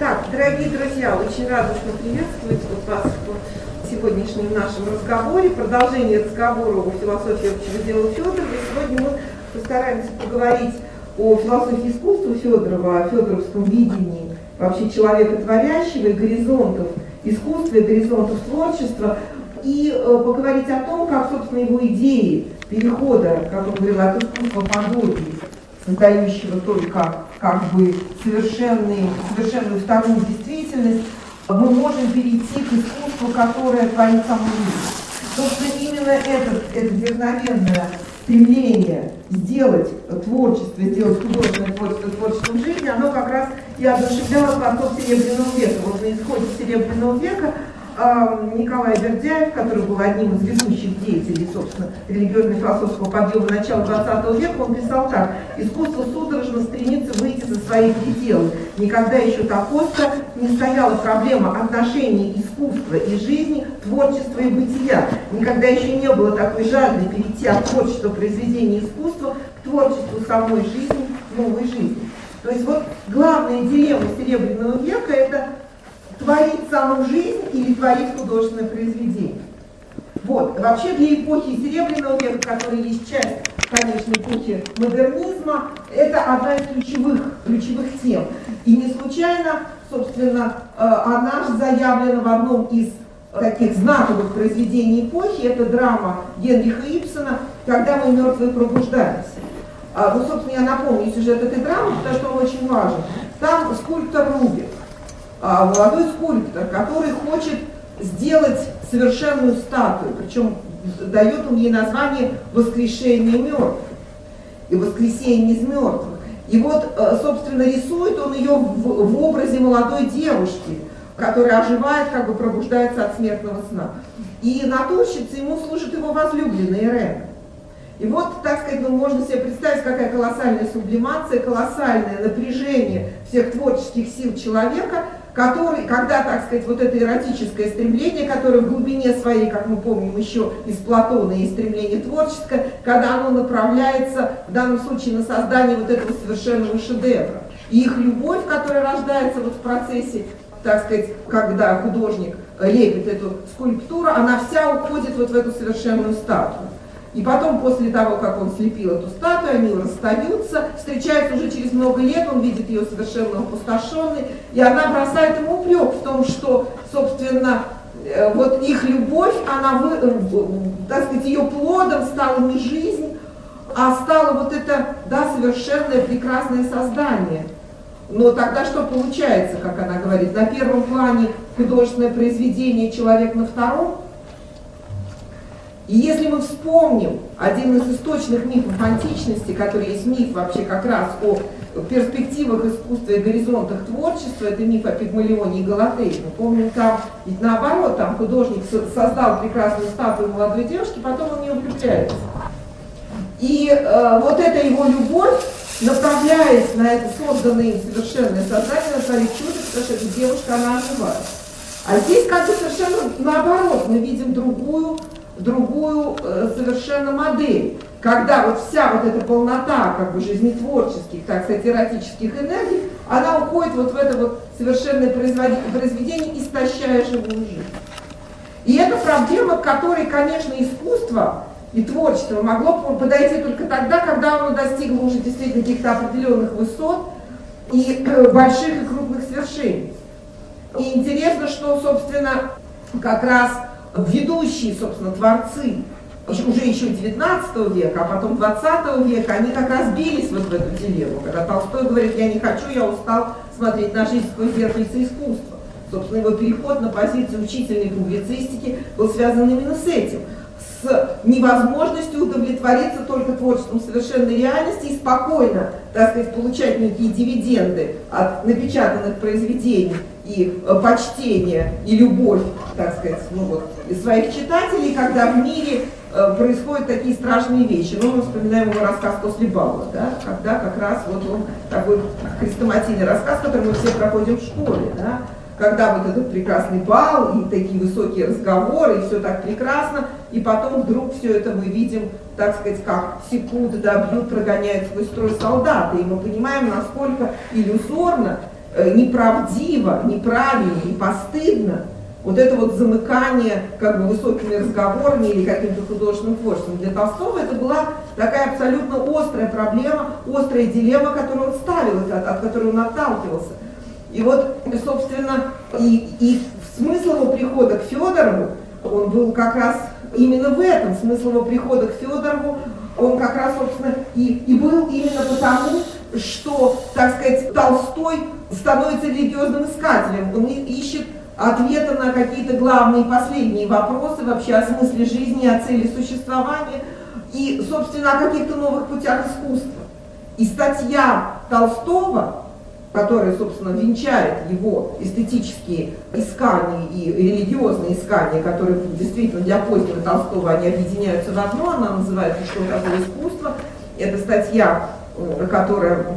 Так, дорогие друзья, очень радостно приветствовать вас в сегодняшнем нашем разговоре. Продолжение разговора о философии общего дела Федорова. Сегодня мы постараемся поговорить о философии искусства Федорова, о федоровском видении вообще человека творящего и горизонтов искусства, и горизонтов творчества, и поговорить о том, как, собственно, его идеи перехода, как он говорил, от искусства подобий, создающего только как бы совершенную вторую действительность, мы можем перейти к искусству, которое творит саму жизнь. Собственно, именно это дерзновенное стремление сделать творчество, сделать художественное творчество творчеством жизни, оно как раз и одушевляло поток Серебряного века. Вот на исходе Серебряного века Николай Бердяев, который был одним из ведущих деятелей, собственно, религиозно-философского подъема начала XX века, он писал так: «Искусство судорожно стремится выйти за свои пределы. Никогда еще так остро не стояла проблема отношений искусства и жизни, творчества и бытия. Никогда еще не было такой жажды перейти от творчества произведения искусства к творчеству самой жизни, новой жизни». То есть вот главная дилемма Серебряного века — это творить саму жизнь или творить художественное произведение. Вот. Вообще для эпохи Серебряного века, которая есть часть, конечно, эпохи модернизма, это одна из ключевых тем. И не случайно, собственно, она же заявлена в одном из таких знаковых произведений эпохи. Это драма Генриха Ибсена «Когда мы мертвые пробуждаемся». Ну, собственно, я напомню сюжет этой драмы, потому что он очень важен. Там скульптор Рубик, молодой скульптор, который хочет сделать совершенную статую, причем дает он ей название «Воскрешение мертвых» и «Воскресение из мертвых». И вот, собственно, рисует он ее в образе молодой девушки, которая оживает, как бы пробуждается от смертного сна. И натурщицей ему служит его возлюбленная Ирена. И вот, так сказать, можно себе представить, какая колоссальная сублимация, колоссальное напряжение всех творческих сил человека, который, когда, так сказать, вот это эротическое стремление, которое в глубине своей, как мы помним еще из Платона, и стремление творческое, когда оно направляется в данном случае на создание вот этого совершенного шедевра. И их любовь, которая рождается вот в процессе, так сказать, когда художник лепит эту скульптуру, она вся уходит вот в эту совершенную статую. И потом, после того, как он слепил эту статую, они расстаются, встречаются уже через много лет, он видит ее совершенно опустошенной, и она бросает ему упрек в том, что, собственно, вот их любовь, она, так сказать, ее плодом стала не жизнь, а стало вот это, да, совершенное прекрасное создание. Но тогда что получается, как она говорит, на первом плане художественное произведение, человек на втором? И если мы вспомним один из источных мифов античности, который есть миф вообще как раз о перспективах искусства и горизонтах творчества, это миф о Пигмалионе и Галатее. Мы помним, там ведь наоборот, там художник создал прекрасную статую молодой девушки, потом он в нее влюбляется. И вот эта его любовь, направляясь на это созданное им совершенное создание, творит чудо, потому что эта девушка, она оживает. А здесь как бы совершенно наоборот, мы видим другую совершенно модель, когда вот вся вот эта полнота как бы жизнетворческих, так сказать, эротических энергий, она уходит вот в это вот совершенное произведение, истощая живую жизнь. И это проблема, к которой, конечно, искусство и творчество могло подойти только тогда, когда оно достигло уже действительно каких-то определенных высот и больших и крупных свершений. И интересно, что, собственно, как раз ведущие, собственно, творцы уже еще 19 века, а потом 20 века, они как раз бились вот в эту дилемму, когда Толстой говорит: «Я не хочу, я устал смотреть на жизнь сквозь зеркальце искусства». Собственно, его переход на позицию учительной публицистики был связан именно с этим, с невозможностью удовлетвориться только творчеством совершенной реальности и спокойно, так сказать, получать некие дивиденды от напечатанных произведений и почтение и любовь, так сказать, ну вот, своих читателей, когда в мире происходят такие страшные вещи. Ну, мы вспоминаем его рассказ «После бала», да, когда как раз вот он такой хрестоматийный рассказ, который мы все проходим в школе, да, когда вот этот прекрасный бал и такие высокие разговоры, и все так прекрасно, и потом вдруг все это мы видим, так сказать, как секут, да, бьют, прогоняют свой строй солдаты, и мы понимаем, насколько иллюзорно неправдиво, неправильно и постыдно вот это вот замыкание как бы высокими разговорами или каким-то художественным творчеством. Для Толстого это была такая абсолютно острая проблема, острая дилемма, которую он ставил, от которой он отталкивался. И вот, собственно, и смысл его прихода к Федорову, он был как раз именно в этом. Смысл его прихода к Федорову, он как раз, собственно, и был именно потому, что, так сказать, Толстой становится религиозным искателем. Он ищет ответа на какие-то главные последние вопросы вообще о смысле жизни, о цели существования и, собственно, о каких-то новых путях искусства. И статья Толстого, которая, собственно, венчает его эстетические искания и религиозные искания, которые действительно для позднего Толстого они объединяются в одно, она называется «Что такое искусство?». Это статья, которая в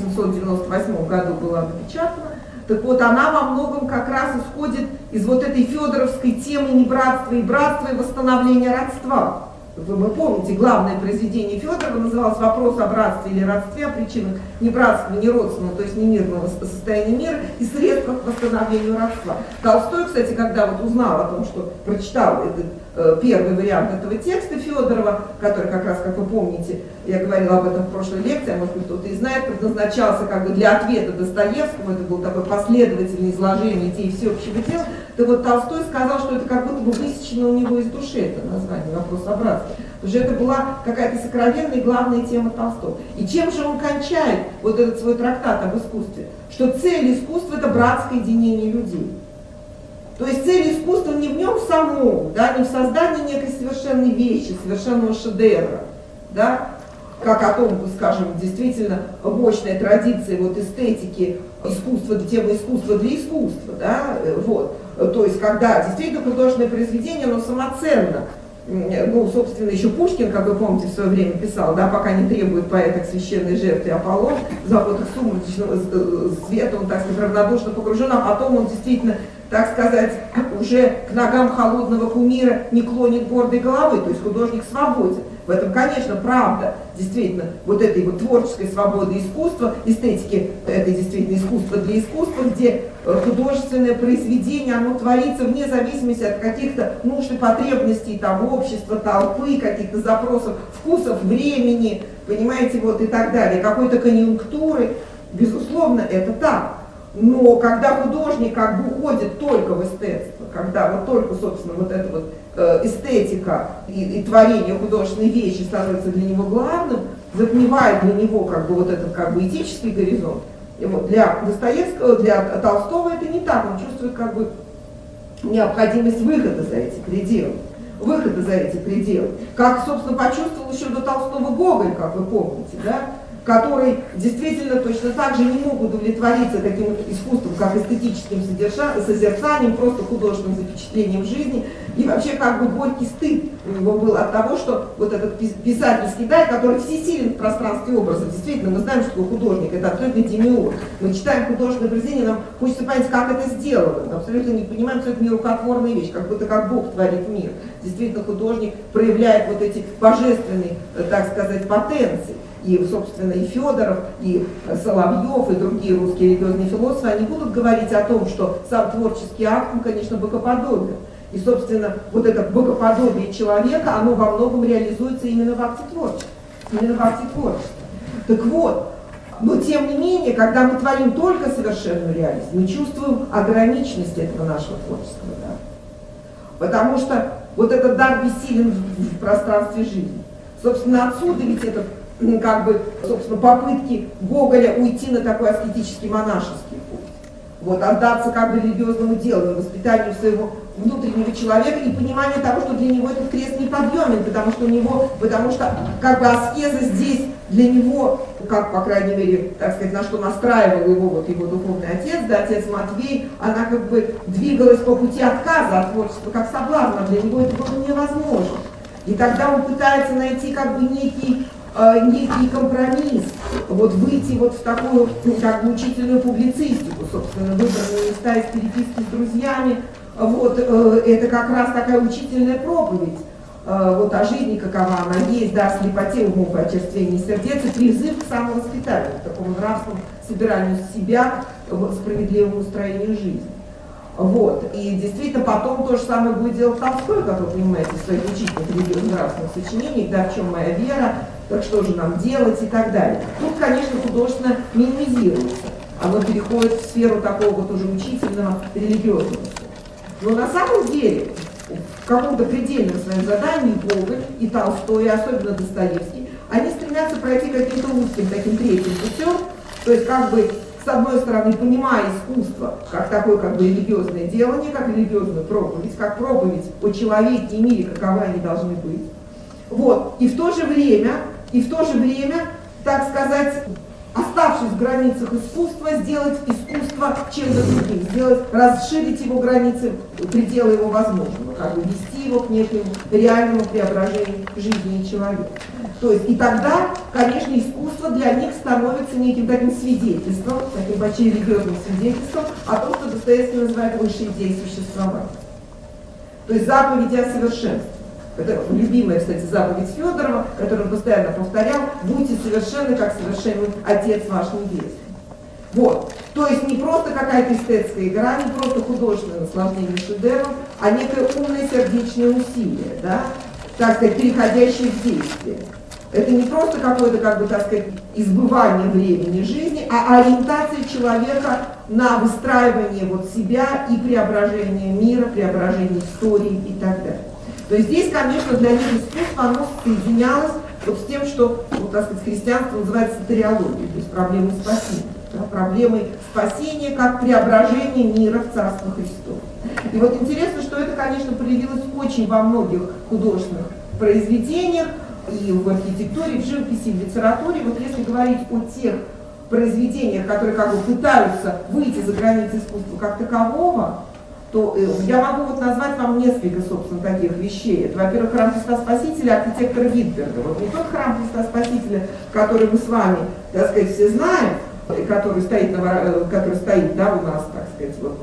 1898 году была напечатана. Так вот, она во многом как раз исходит из вот этой федоровской темы небратства и братства и восстановления родства. Вы помните, главное произведение Федорова называлось «Вопрос о братстве или родстве, о причинах ни братства, ни родственного, то есть ни мирного состояния мира и средствах к восстановлению родства». Толстой, кстати, когда вот узнал о том, что прочитал этот первый вариант этого текста Федорова, который как раз, как вы помните, я говорила об этом в прошлой лекции, а может быть кто-то и знает, предназначался как бы для ответа Достоевскому, это был такой последовательное изложение идей всеобщего дела, то вот Толстой сказал, что это как будто бы высечено у него из души, это название «Вопрос о братстве». Потому что это была какая-то сокровенная и главная тема Толстого. И чем же он кончает вот этот свой трактат об искусстве? Что цель искусства – это братское единение людей. То есть цель искусства не в нем самом, да, не в создании некой совершенной вещи, совершенного шедевра, да, как о том, скажем, действительно мощная традиция вот эстетики искусства, темы искусства для искусства, да, вот. То есть когда действительно художественное произведение, оно самоценно. Ну, собственно, еще Пушкин, как вы помните, в свое время писал, да, пока не требует поэта к священной жертве Аполлон, в заботах сумрачного света он, так сказать, равнодушно погружен, а потом он действительно, так сказать, уже к ногам холодного кумира не клонит гордой головы, то есть художник свободен. В этом, конечно, правда, действительно, вот этой вот творческой свободы искусства, эстетики, это действительно искусство для искусства, где художественное произведение, оно творится вне зависимости от каких-то нужд и потребностей там, общества, толпы, каких-то запросов, вкусов, времени, понимаете, вот и так далее, какой-то конъюнктуры. Безусловно, это так. Но когда художник как бы уходит только в эстетство, когда вот только, собственно, вот эта вот эстетика и творение художественной вещи становится для него главным, затмевает для него как бы вот этот как бы этический горизонт, и вот для Достоевского, для Толстого это не так, он чувствует как бы необходимость выхода за эти пределы. Выхода за эти пределы. Как, собственно, почувствовал еще до Толстого Гоголь, как вы помните, да? Который действительно точно так же не мог удовлетвориться таким искусством, как эстетическим созерцанием, просто художественным запечатлением жизни. И вообще как бы горький стыд у него был от того, что вот этот писательский дар, который всесилен в пространстве образа, действительно, мы знаем, что художник, это абсолютно демиург. Мы читаем художественное произведение, нам хочется понять, как это сделано. Мы абсолютно не понимаем, что это нерукотворная вещь, как будто как Бог творит мир. Действительно, художник проявляет вот эти божественные, так сказать, потенции. И, собственно, и Федоров, и Соловьев, и другие русские религиозные философы, они будут говорить о том, что сам творческий акт, он, конечно, богоподобен. И, собственно, вот это богоподобие человека, оно во многом реализуется именно в акте творчества. Именно в акте творчества. Так вот, но тем не менее, когда мы творим только совершенную реальность, мы чувствуем ограниченность этого нашего творческого дара. Потому что вот этот дар бессилен в пространстве жизни. Собственно, отсюда ведь этот как бы, собственно, попытки Гоголя уйти на такой аскетический монашеский путь. Вот, отдаться как бы религиозному делу, воспитанию своего внутреннего человека и понимание того, что для него этот крест неподъемен, потому что как бы аскеза здесь для него, как, по крайней мере, так сказать, на что настраивал его вот его духовный отец, да, отец Матвей, она как бы двигалась по пути отказа от творчества как соблазна, для него это было невозможно. И тогда он пытается найти как бы некий компромисс, вот выйти вот в такую как бы учительную публицистику, собственно, выбранные места из переписки с друзьями, вот это как раз такая учительная проповедь, вот о жизни, какова она есть, да, о слепоте умов и очерствении сердец, и призыв к самовоспитанию, к такому нравственному собиранию себя, справедливому устроению жизни. Вот. И действительно потом то же самое будет делать Толстой, как вы понимаете, в своих учительных религиозно-нравственных сочинениях, да, в чем моя вера, так что же нам делать и так далее. Тут, конечно, художественно минимизируется. Оно переходит в сферу такого вот уже учительного религиозного. Но на самом деле, в каком-то предельном своем задании Гоголь и Толстой, и особенно Достоевский, они стремятся пройти каким-то узким таким третьим путем, то есть как бы с одной стороны, понимая искусство как такое как бы религиозное делание, как религиозную проповедь, как проповедь о человеке и мире, каковы они должны быть. Вот. И в то же время, так сказать, оставшись в границах искусства, сделать искусство чем-то другим, расширить его границы, пределы его возможного, как бы вести его к некому реальному преображению жизни человека. То есть и тогда, конечно, искусство для них становится неким таким свидетельством, таким почти религиозным свидетельством о том, что Достоевский называет высшей идеей существования. То есть заповеди о совершенстве. Это любимая, кстати, заповедь Федорова, которую он постоянно повторял: «Будьте совершенны, как совершенен Отец ваш Небесный». Вот. То есть не просто какая-то эстетская игра, не просто художественное наслаждение шедевром, а некое умное сердечное усилие, да, так сказать, переходящее в действие. Это не просто какое-то, как бы, так сказать, избывание времени жизни, а ориентация человека на выстраивание вот себя и преображение мира, преображение истории и так далее. То есть здесь, конечно, для них искусство, оно соединялось вот с тем, что, вот, так сказать, христианство называется сатериологией, то есть проблемой спасения. Да, проблемой спасения как преображение мира в Царство Христово. И вот интересно, что это, конечно, проявилось очень во многих художественных произведениях, и в архитектуре, и в живописи, и в литературе. Вот если говорить о тех произведениях, которые как бы пытаются выйти за границы искусства как такового, то я могу вот назвать вам несколько, собственно, таких вещей. Это, во-первых, храм Христа Спасителя архитектора Витберга. Вот не тот храм Христа Спасителя, который мы с вами, так сказать, все знаем, который стоит, да, у нас, так сказать, вот,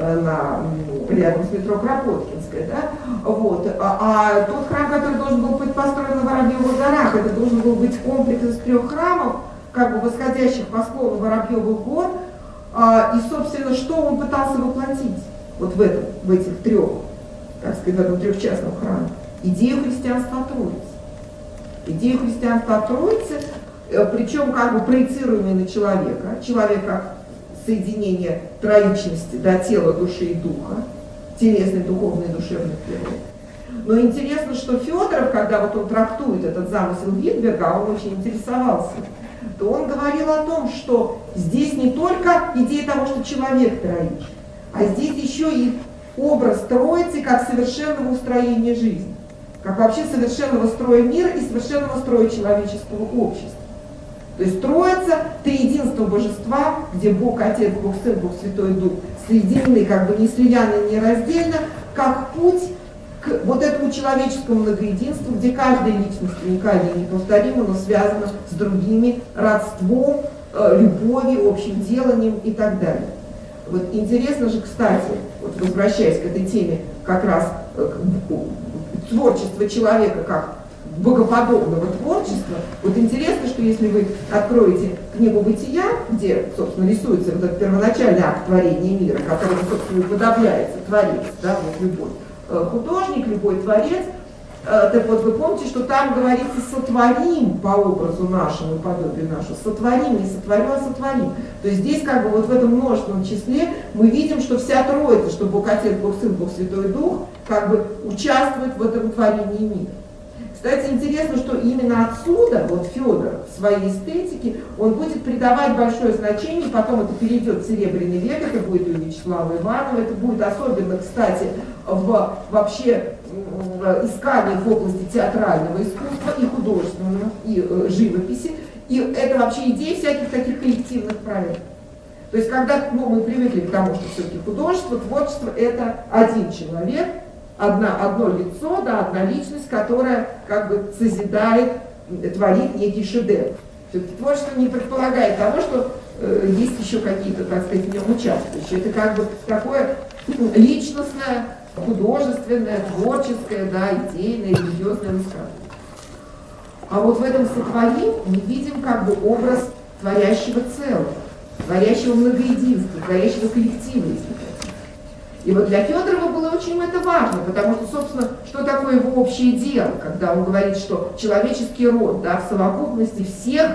рядом с метро Кропоткинская, да, вот, а тот храм, который должен был быть построен на Воробьевых горах, это должен был быть комплекс из 3 храмов, как бы восходящих по склону Воробьевых гор, и, собственно, что он пытался воплотить вот в этих 3, так сказать, в этом 3-частном храме? Идею христианства о Троице. Идею христианства о Троице, причем как бы проецируемой на человека, человек как соединение троичности, да, тела, души и духа, телесной, духовной и душевной природы. Но интересно, что Федоров, когда вот он трактует этот замысел Витберга, а он очень интересовался, то он говорил о том, что здесь не только идея того, что человек троичен, а здесь еще и образ Троицы как совершенного устроения жизни, как вообще совершенного строя мира и совершенного строя человеческого общества. То есть Троица, триединство божества, где Бог Отец, Бог Сын, Бог Святой Дух соединены, как бы не слиянно, не раздельно, как путь к вот этому человеческому многоединству, где каждая личность уникальна и неповторима, но связана с другими родством, любовью, общим деланием и так далее. Вот интересно же, кстати, вот возвращаясь к этой теме как раз творчества человека как богоподобного творчества, вот интересно, что если вы откроете книгу «Бытия», где, собственно, рисуется вот этот первоначальный акт творения мира, который, собственно, уподобляется творец, да, вот любой художник, любой творец, так вот вы помните, что там говорится «сотворим по образу нашему, подобию нашему», «сотворим», не «сотворю», а «сотворим». То есть здесь как бы вот в этом множественном числе мы видим, что вся Троица, что Бог Отец, Бог Сын, Бог Святой Дух, как бы участвует в этом творении мира. Кстати, интересно, что именно отсюда, вот Федор в своей эстетике, он будет придавать большое значение, потом это перейдет в Серебряный век, это будет у Вячеслава Иванова, это будет особенно, кстати, в вообще искании в области театрального искусства и художественного, и живописи, и это вообще идея всяких таких коллективных проектов. То есть, когда мы привыкли к тому, что все-таки художество, творчество — это один человек, одно лицо, да, одна личность, которая как бы созидает, творит некий шедевр. Все-таки творчество не предполагает того, что есть еще какие-то, так сказать, в нем участвующие. Это как бы такое личностное художественное, творческое, да, идейное, религиозное высказывание. А вот в этом сотворим мы видим как бы образ творящего целого, творящего многоединства, творящего коллектива, если хотите. И вот для Федорова было очень это важно, потому что, собственно, что такое его общее дело, когда он говорит, что человеческий род, да, в совокупности всех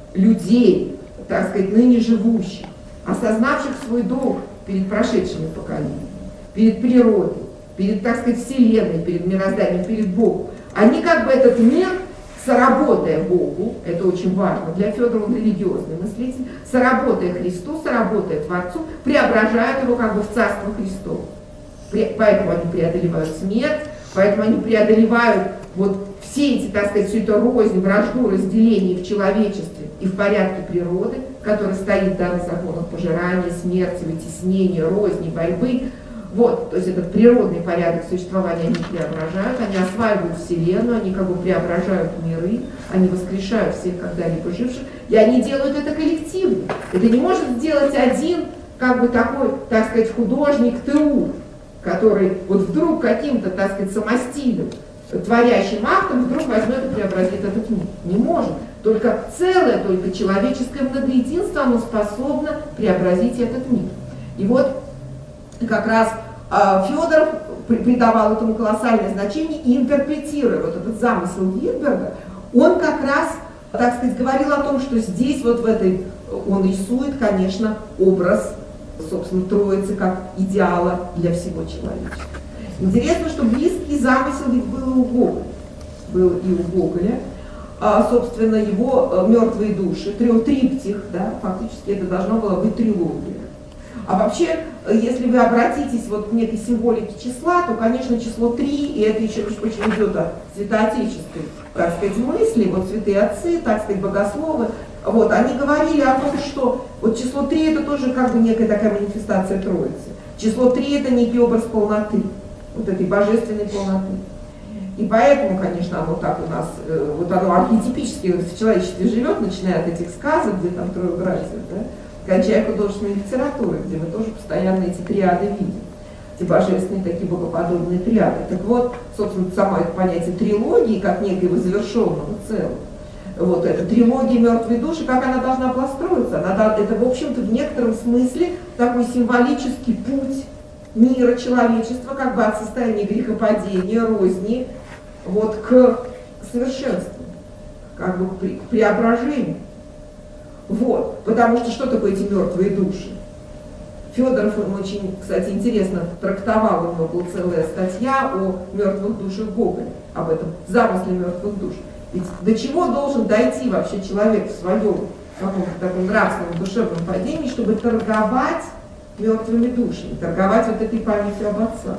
людей, так сказать, ныне живущих, осознавших свой долг перед прошедшими поколениями, перед природой, перед, так сказать, Вселенной, перед мирозданием, перед Богом, они как бы этот мир, соработая Богу, это очень важно, для Федорова он религиозный мыслитель, соработая Христу, соработая Творцу, преображают его как бы в Царство Христово. Поэтому они преодолевают смерть, поэтому они преодолевают вот все эти, так сказать, всю эту рознь, вражду, разделение в человечестве и в порядке природы, который стоит, да, на законах пожирания, смерти, вытеснения, розни, борьбы. Вот, то есть этот природный порядок существования они преображают, они осваивают Вселенную, они как бы преображают миры, они воскрешают всех когда-либо живших, и они делают это коллективно. Это не может сделать один, как бы такой, так сказать, художник Теур, который вот вдруг каким-то, так сказать, самостилем, творящим актом вдруг возьмет и преобразит этот мир. Не может. Только целое, только человеческое многоединство, оно способно преобразить этот мир. И вот как раз Федоров придавал этому колоссальное значение и, интерпретируя вот этот замысел Гирберга, он как раз, так сказать, говорил о том, что здесь вот в этой, он рисует, конечно, образ, собственно, Троицы как идеала для всего человечества. Интересно, что близкий замысел ведь был и у Гоголя. Был и у Гоголя. Собственно, его «Мертвые души», триптих, да, фактически это должна была быть трилогия. А вообще, если вы обратитесь вот к некой символике числа, то, конечно, число 3, и это еще очень идет от святоотеческой, так сказать, мысли, вот святые отцы, так сказать, богословы, вот, они говорили о том, что вот число 3 это тоже как бы некая такая манифестация Троицы. Число 3 это некий образ полноты, вот этой божественной полноты. И поэтому, конечно, оно так у нас, вот оно архетипически в человечестве живет, начиная от этих сказок, где там трое братьев, да, кончая художественной литературой, где мы тоже постоянно эти триады видим, эти божественные такие богоподобные триады. Так вот, собственно, само это понятие трилогии, как некого завершенного целого, вот эта трилогия «Мертвые души», как она должна построиться? Это, в общем-то, в некотором смысле такой символический путь мира человечества, как бы от состояния грехопадения, розни, вот к совершенству, как бы к преображению. Вот, потому что такое эти мертвые души? Федоров, он очень, кстати, интересно трактовал, у него была целая статья о мертвых душах Гоголя, об этом замысле мертвых душ. Ведь до чего должен дойти вообще человек в своем каком-то таком нравственном, душевном падении, чтобы торговать мертвыми душами, торговать вот этой памятью об отцах.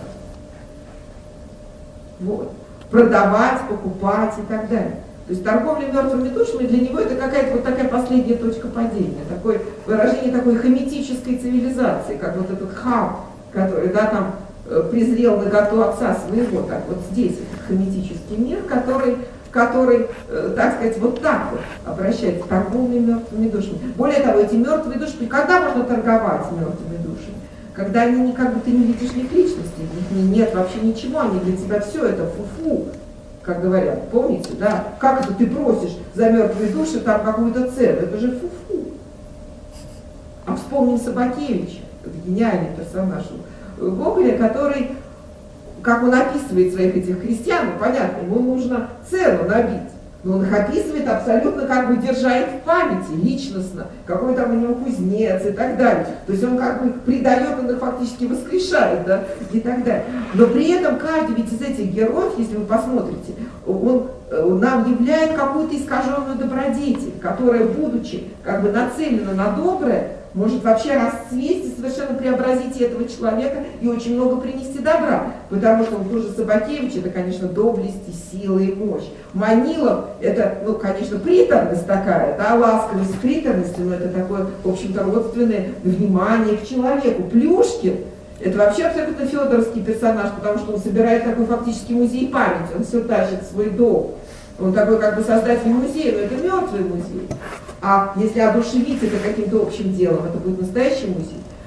Вот. Продавать, покупать и так далее. То есть торговля мертвыми душами для него это какая-то вот такая последняя точка падения, такое выражение такой хаметической цивилизации, как вот этот Хам, который, да, там презрел наготу отца своего, так вот здесь этот хаметический мир, который, так сказать, вот так вот обращается к торговле мертвыми душами. Более того, эти мертвые души, когда можно торговать мертвыми душами? Когда они, как бы ты не видишь их личности, в них нет вообще ничего, они для тебя все это фу-фу. Как говорят, помните, да? Как это ты просишь за мертвые души там какую-то цену? Это же фу-фу. А вспомним Собакевича, это гениальный персонаж Гоголя, который, как он описывает своих этих христиан, ну, понятно, ему нужно цену набить. Но он их описывает абсолютно как бы держа их в памяти, личностно, какой там у него кузнец и так далее. То есть он как бы их предает, он их фактически воскрешает, да, и так далее. Но при этом каждый ведь из этих героев, если вы посмотрите, он нам являет какую-то искаженную добродетель, которая, будучи как бы нацелена на доброе, может вообще расцвести, совершенно преобразить этого человека и очень много принести добра. Потому что он тоже Собакевич, это, конечно, доблесть и сила и мощь. Манилов, это, ну, конечно, приторность такая, да, ласковость с приторностью, но это такое, в общем-то, родственное внимание к человеку. Плюшкин, это вообще абсолютно федоровский персонаж, потому что он собирает такой фактически музей памяти, он все тащит свой долг. Он такой как бы создатель музея, но это мертвый музей. А если одушевить это каким-то общим делом, это будет настоящий музей.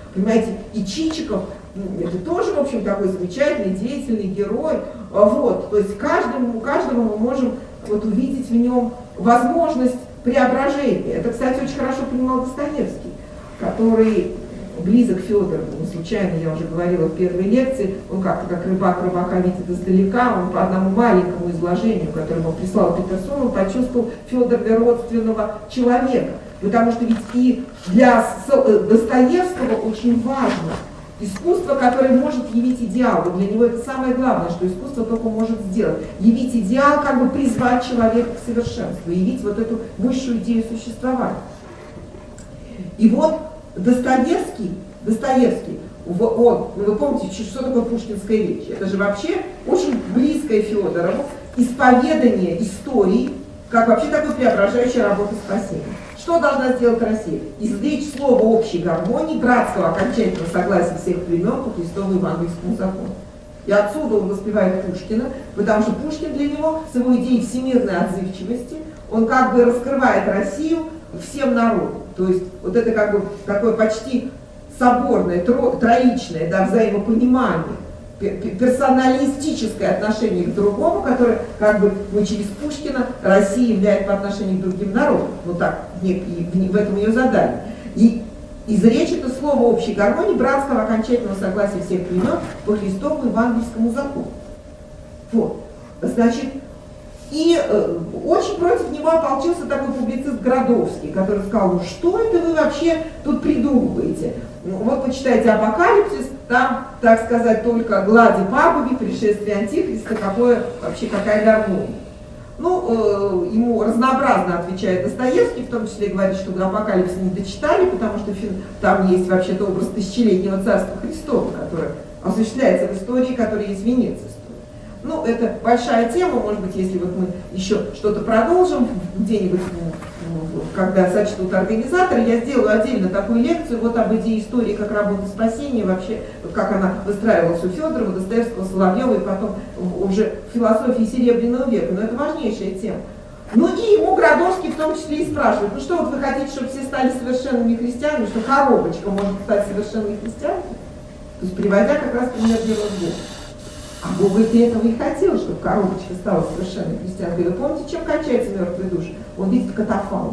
Понимаете, и Чичиков, это тоже, в общем, такой замечательный, деятельный герой. Вот, то есть каждому мы можем вот увидеть в нем возможность преображения. Это, кстати, очень хорошо понимал Достоевский, который близок к Федорову. Не случайно, я уже говорила в первой лекции, он как-то как рыбак рыбака видит издалека, он по одному маленькому изложению, которое ему прислал Петерсон, он почувствовал в Федорове родственного человека. Потому что ведь и для Достоевского очень важно искусство, которое может явить идеал. Вот для него это самое главное, что искусство только может сделать. Явить идеал, как бы призвать человека к совершенству, явить вот эту высшую идею существования. И вот Достоевский, вы помните, что такое пушкинская речь? Это же вообще очень близкое Федорову исповедание истории, как вообще такой преображающей работы спасения. Что должна сделать Россия? Извлечь слово общей гармонии, братского окончательного согласия всех племен по Христову евангельскому закону. И отсюда он воспевает Пушкина, потому что Пушкин для него с его идеей всемирной отзывчивости, он как бы раскрывает Россию всем народам. То есть вот это как бы такое почти соборное, троичное, да, взаимопонимание, персоналистическое отношение к другому, которое как бы мы через Пушкина Россия является по отношению к другим народам. Вот так, в этом ее задание. И изречь это слово общей гармонии, братского окончательного согласия всех племен по Христову евангельскому закону. Вот. Значит, и очень против него ополчился такой публицист Градовский, который сказал, ну что это вы вообще тут придумываете? Вот вы читаете «Апокалипсис», там, так сказать, только глади пагуби, пришествие Антихриста, какая гармония. Ну, ему разнообразно отвечает Достоевский, в том числе говорит, что «Апокалипсис» не дочитали, потому что там есть вообще-то образ тысячелетнего царства Христова, которое осуществляется в истории, которая есть венец истории. Ну, это большая тема, может быть, если вот мы еще что-то продолжим где-нибудь, когда сочтут организаторы, я сделаю отдельно такую лекцию вот об идее истории как работы спасения, вообще, вот как она выстраивалась у Федорова, Достоевского, Соловьева и потом уже в философии Серебряного века. Но это важнейшая тема. Ну и ему Градовский в том числе и спрашивает, ну что вот вы хотите, чтобы все стали совершенными христианами, что коробочка может стать совершенной христианкой? То есть приводя как раз пример Белого Бога. А Бог говорит, ты этого и хотел, чтобы коробочка стала совершенной христианкой. Вы помните, чем кончается мертвый душ? Он видит катафалк.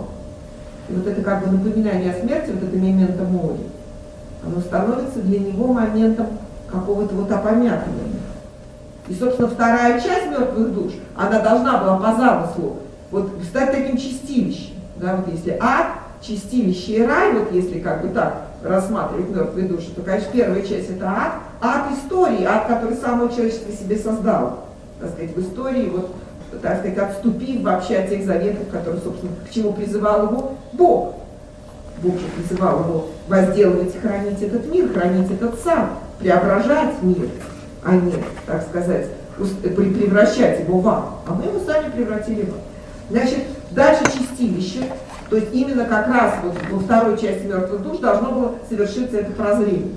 И вот это как бы напоминание о смерти, вот это мементо мори, оно становится для него моментом какого-то вот опамятования. И, собственно, вторая часть мертвых душ, она должна была по замыслу вот стать таким чистилищем. Да, вот если ад, чистилище и рай, вот если как бы так рассматривать мертвые души, то, конечно, первая часть это ад истории, ад, который самое человечество себе создало, так сказать, в истории, вот, так сказать, отступив вообще от тех заветов, которые, собственно, к чему призывал его Бог. Бог же призывал его возделывать и хранить этот мир, хранить этот сад, преображать мир, а не, так сказать, превращать его в ад. А мы его сами превратили в ад. Значит, дальше чистилище. То есть именно как раз вот во второй части мертвых душ должно было совершиться это прозрение.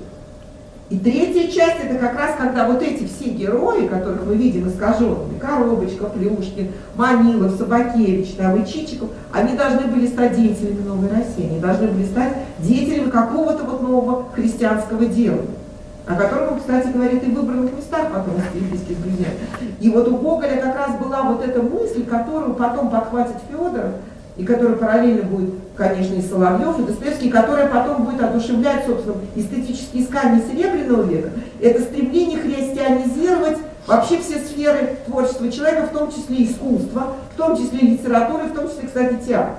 И третья часть это как раз когда вот эти все герои, которых мы видим искаженными, Коробочка, Плюшкин, Манилов, Собакевич, там, и Чичиков, они должны были стать деятелями новой России, они должны были стать деятелями какого-то вот нового христианского дела, о котором он, кстати, говорит и в выбранных местах потом из переписки с друзьями. И вот у Гоголя как раз была вот эта мысль, которую потом подхватит Федоров, и который параллельно будет, конечно, и Соловьев, и Достоевский, которая потом будет одушевлять, собственно, эстетические искания Серебряного века, это стремление христианизировать вообще все сферы творчества человека, в том числе искусство, в том числе литературы, в том числе, кстати, театр.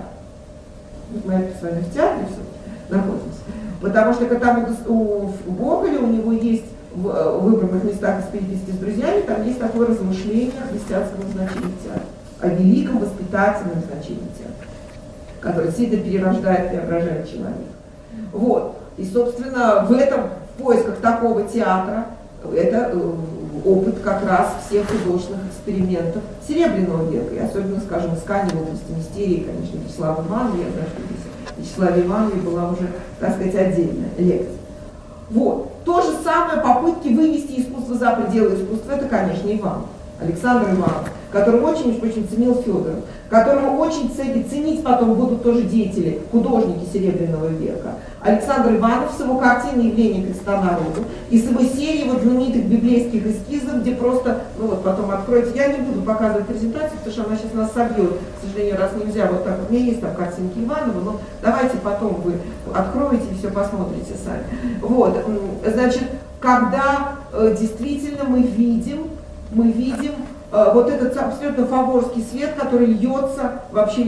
Мы опять с вами в театре все находимся. Потому что когда у Гоголя, у него есть в выбранных местах из переписки с друзьями, там есть такое размышление о христианском значении театра, о великом воспитательном значении театра, который действительно перерождает, преображает человека. Вот. И, собственно, в поисках такого театра, это опыт как раз всех художественных экспериментов Серебряного века, и особенно, скажем, искание в области мистерии, конечно, Вячеслава Ивановна, я знаю, что здесь Вячеславе Ивановне была уже, так сказать, отдельная лекция. Вот. То же самое попытки вывести искусство за пределы искусства, это, конечно, Иванов. Александр Иванов. которого очень ценил Федоров, которого очень ценить потом будут тоже деятели, художники Серебряного века. Александр Иванов с его картиной «Явление Христа народу» и с его серией вот знаменитых библейских эскизов, где просто, ну вот потом откроете, я не буду показывать презентацию, потому что она сейчас нас собьет, к сожалению, раз нельзя вот так, у меня есть там картинки Иванова, но давайте потом вы откроете и все посмотрите сами. Вот, значит, когда действительно мы видим вот этот абсолютно фаворский свет, который льется,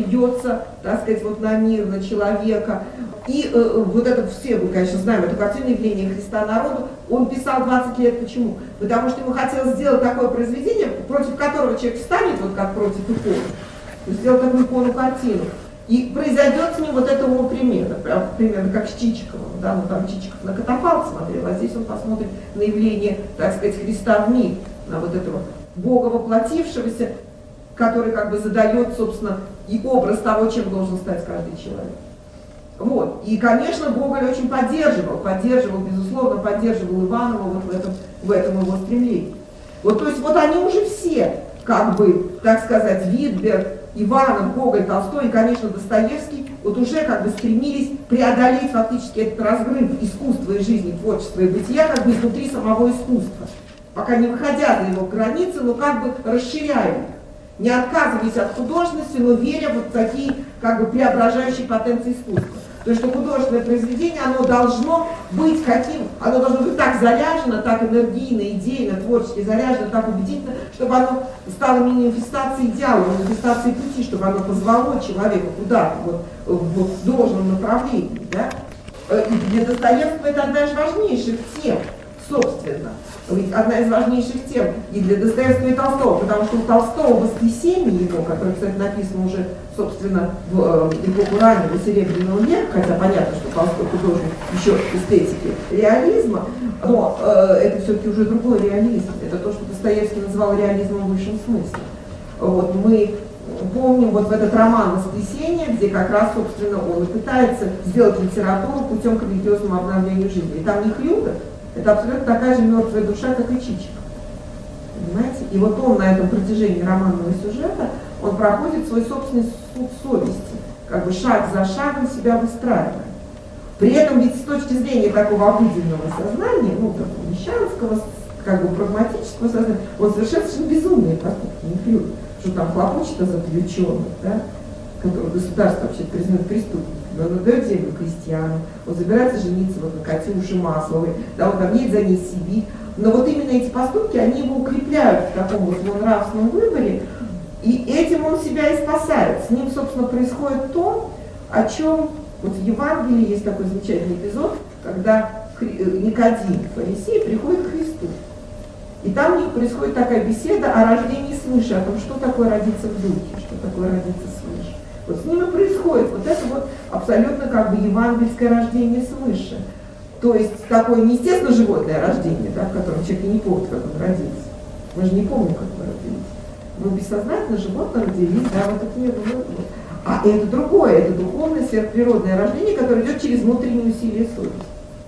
так сказать, вот на мир, на человека. И вот это все, мы, конечно, знаем, эту картину «Явление Христа народу», он писал 20 лет. Почему? Потому что ему хотелось сделать такое произведение, против которого человек встанет, вот как против иконы, сделать такую икону-картину. И произойдет с ним вот это примерно как с Чичиковым, да, ну там Чичиков на катафалк смотрел, а здесь он посмотрит на явление, так сказать, Христа в мир, на вот этого Бога воплотившегося, который как бы задает, собственно, и образ того, чем должен стать каждый человек. Вот. И, конечно, Гоголь очень поддерживал, безусловно, поддерживал Иванова вот в этом его стремлении. Вот, то есть вот они уже все, как бы, так сказать, Витберг, Иванов, Гоголь, Толстой и, конечно, Достоевский, вот уже как бы стремились преодолеть фактически этот разрыв искусства и жизни, творчества и бытия как бы изнутри самого искусства, пока не выходя за его границы, но как бы расширяя их, не отказываясь от художественности, но веря вот в такие как бы преображающие потенции искусства. То есть, что художественное произведение, оно должно быть так заряжено, так энергийно, идейно, творчески заряжено, так убедительно, чтобы оно стало манифестацией идеала, манифестацией пути, чтобы оно позвало человека куда-то в должном направлении. Да? И для Достоевского это одна из важнейших тем, собственно. Ведь одна из важнейших тем и для Достоевского и Толстого, потому что у Толстого «Воскресенье» его, которое, кстати, написано уже, собственно, в эпоху раннего Серебряного века, хотя понятно, что Толстой художник еще эстетики реализма, но это все-таки уже другой реализм. Это то, что Достоевский называл реализмом в высшем смысле. Вот мы помним вот в этот роман «Воскресенье», где как раз, собственно, он и пытается сделать литературу путем к религиозному обновлению жизни. И там не Хлюда, это абсолютно такая же мертвая душа, как и Чичиков. Понимаете? И вот он на этом протяжении романного сюжета, он проходит свой собственный суд совести, как бы шаг за шагом себя выстраивая. При этом ведь с точки зрения такого обыденного сознания, ну, такого мещанского, как бы прагматического сознания, он совершенно безумные поступки, не Хлюд, что там хлопочет о заключенных, да, которого государство вообще признает преступниками. Он отдает землю крестьянам, он собирается жениться вот на Катюше Масловой, да, он там едет за ней в Сибирь. Но вот именно эти поступки, они его укрепляют в таком вот его нравственном выборе, и этим он себя и спасает. С ним, собственно, происходит то, о чем вот в Евангелии есть такой замечательный эпизод, когда Никодим, фарисей, приходит к Христу. И там у них происходит такая беседа о рождении свыше, о том, что такое родиться в духе, что такое родиться свыше. Вот с ними происходит вот это вот абсолютно как бы евангельское рождение свыше. То есть такое не естественно животное рождение, да, в котором человек не помнит, как он родился. Мы же не помним, как мы родились. Мы бессознательно животно родились, да, в этот мир. А это другое, это духовное сверхприродное рождение, которое идет через внутренние усилия совести.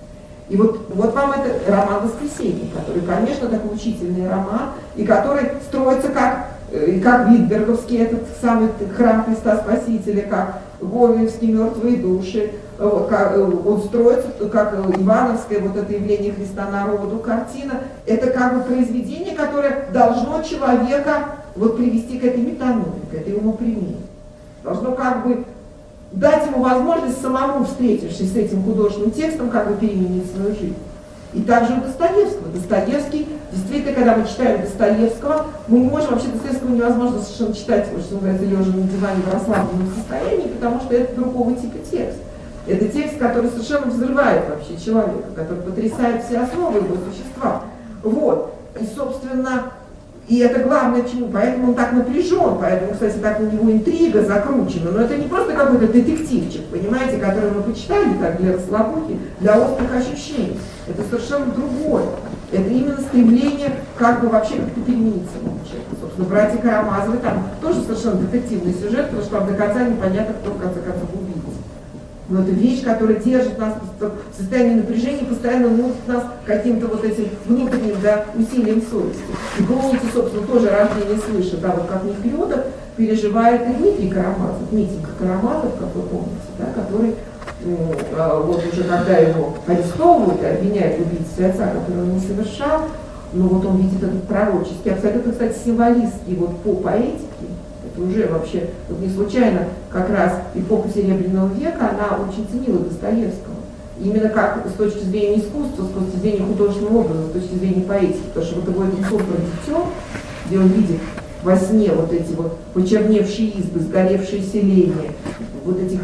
И вот вам это роман «Воскресенье», который, конечно, такой учительный роман, и который строится как Витберговский, этот самый храм Христа Спасителя, как Гоголевские «Мертвые души», вот, он строится как Ивановское вот это «Явление Христа народу», картина. Это как бы произведение, которое должно человека вот привести к этой метаноме, к этой умопримению. Должно как бы дать ему возможность самому, встретившись с этим художественным текстом, как бы переменить свою жизнь. И также у Достоевского. Достоевский, действительно, когда мы читаем Достоевского, мы не можем, вообще Достоевского невозможно совершенно читать, что называется, лежа на диване в расслабленном состоянии, потому что это другого типа текст. Это текст, который совершенно взрывает вообще человека, который потрясает все основы его существа. Вот. И, собственно, и это главное чему, поэтому он так напряжен, поэтому, кстати, так у него интрига закручена, но это не просто какой-то детективчик, понимаете, который мы почитали так для расслабухи, для острых ощущений. Это совершенно другое. Это именно стремление как бы вообще как-то переменить самого человека. Собственно, братья Карамазовы, там тоже совершенно детективный сюжет, потому что там до конца непонятно, кто в конце концов убийца. Но это вещь, которая держит нас в состоянии напряжения, постоянно носит нас каким-то вот этим внутренним, да, усилием совести. И помните, собственно, тоже рождение свыше, да, вот как Нефёдов переживает и Дмитрий Карамазов, Митенька Карамазов, как вы помните, да, который вот уже когда его арестовывают и обвиняют в убийстве отца, который он не совершал, но вот он видит этот пророческий, абсолютно, кстати, символистский вот по поэтике. Уже вообще, вот не случайно, как раз эпоха Серебряного века, она очень ценила Достоевского. Именно как с точки зрения искусства, с точки зрения художественного образа, с точки зрения поэтики. Потому что вот его этот сон про дитё, где он видит во сне вот эти вот почерневшие избы, сгоревшие селения, вот этих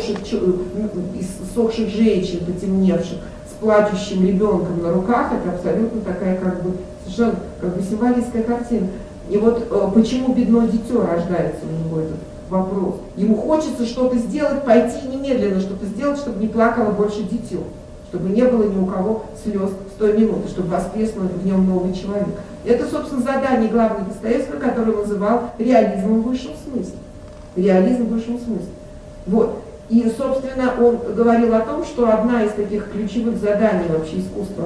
иссохших женщин, потемневших, с плачущим ребенком на руках, это абсолютно такая как бы совершенно как бы символическая картина. И вот почему бедное дитё рождается у него этот вопрос. Ему хочется что-то сделать, пойти немедленно что-то сделать, чтобы не плакало больше дитё, чтобы не было ни у кого слез с той минуты, чтобы воскреснул в нем новый человек. Это, собственно, задание главного Достоевского, которое он называл реализмом в высшем смысле. Реализм в высшем смысле. Вот. И, собственно, он говорил о том, что одна из таких ключевых заданий вообще искусства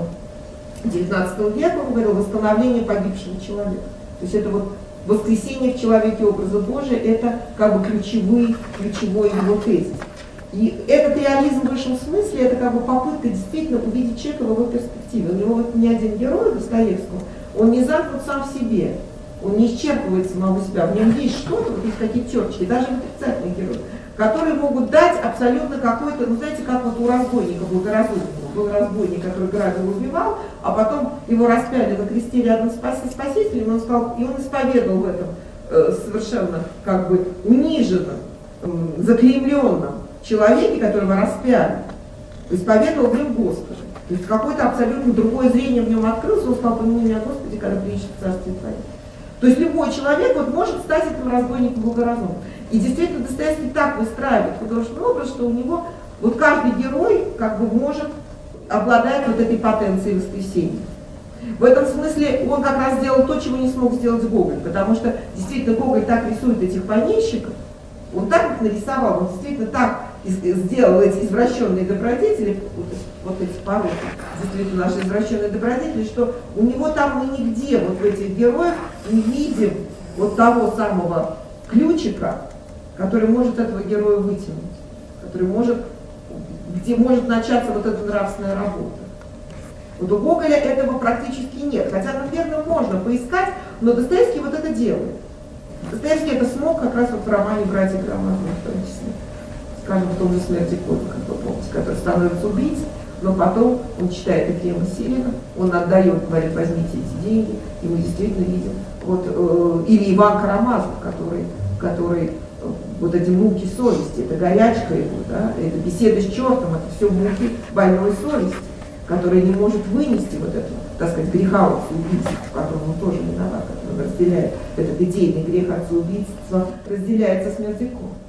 XIX века, он говорил, восстановление погибшего человека. То есть это вот воскресение в человеке образа Божия, это как бы ключевой его тезис. И этот реализм в высшем смысле, это как бы попытка действительно увидеть человека в его перспективе. У него вот ни один герой Достоевского, он не замкнут сам в себе, он не исчерпывает самого себя, в нем есть что-то, вот есть какие-то черточки, даже в отрицательных героях, которые могут дать абсолютно какой-то, ну знаете, как вот у разбойника благоразумного. Был разбойник, который грабил, убивал, а потом его распяли на кресте рядом с Спасителем, он сказал, и он исповедовал в этом совершенно как бы униженном, заклеймленном человеке, которого распяли, исповедовал в нем Господа. То есть какое-то абсолютно другое зрение в нем открылось, он сказал, помяни меня, Господи, когда приедешь в Царствие Твое. То есть любой человек вот может стать этим разбойником благоразумным. И действительно Достоевский так выстраивает художественный образ, что у него вот каждый герой как бы может обладает вот этой потенцией воскресения. В этом смысле он как раз сделал то, чего не смог сделать Гоголь, потому что действительно Гоголь так рисует этих помещиков, он так их нарисовал, он действительно так сделал эти извращенные добродетели, вот эти пороки, действительно наши извращенные добродетели, что у него там мы нигде вот в этих героях не видим вот того самого ключика, который может этого героя вытянуть, который может, где может начаться вот эта нравственная работа. Вот у Гоголя этого практически нет, хотя, наверное, можно поискать, но Достоевский вот это делает. Достоевский это смог как раз вот в романе «Братья Карамазовы», в том числе. Скажем, в том же «Смерти Кота», как вы помните, который становится убийцей, но потом он читает Ефрема Силина, он отдает, говорит, возьмите эти деньги, и мы действительно видим, вот, или Иван Карамазов, который вот эти муки совести, это горячка его, да, это беседа с чертом, это все муки больной совести, которая не может вынести вот этого, так сказать, греха отца-убийства, в котором он тоже виноват, который разделяет этот идейный грех отца-убийства, разделяется с Мерзляком.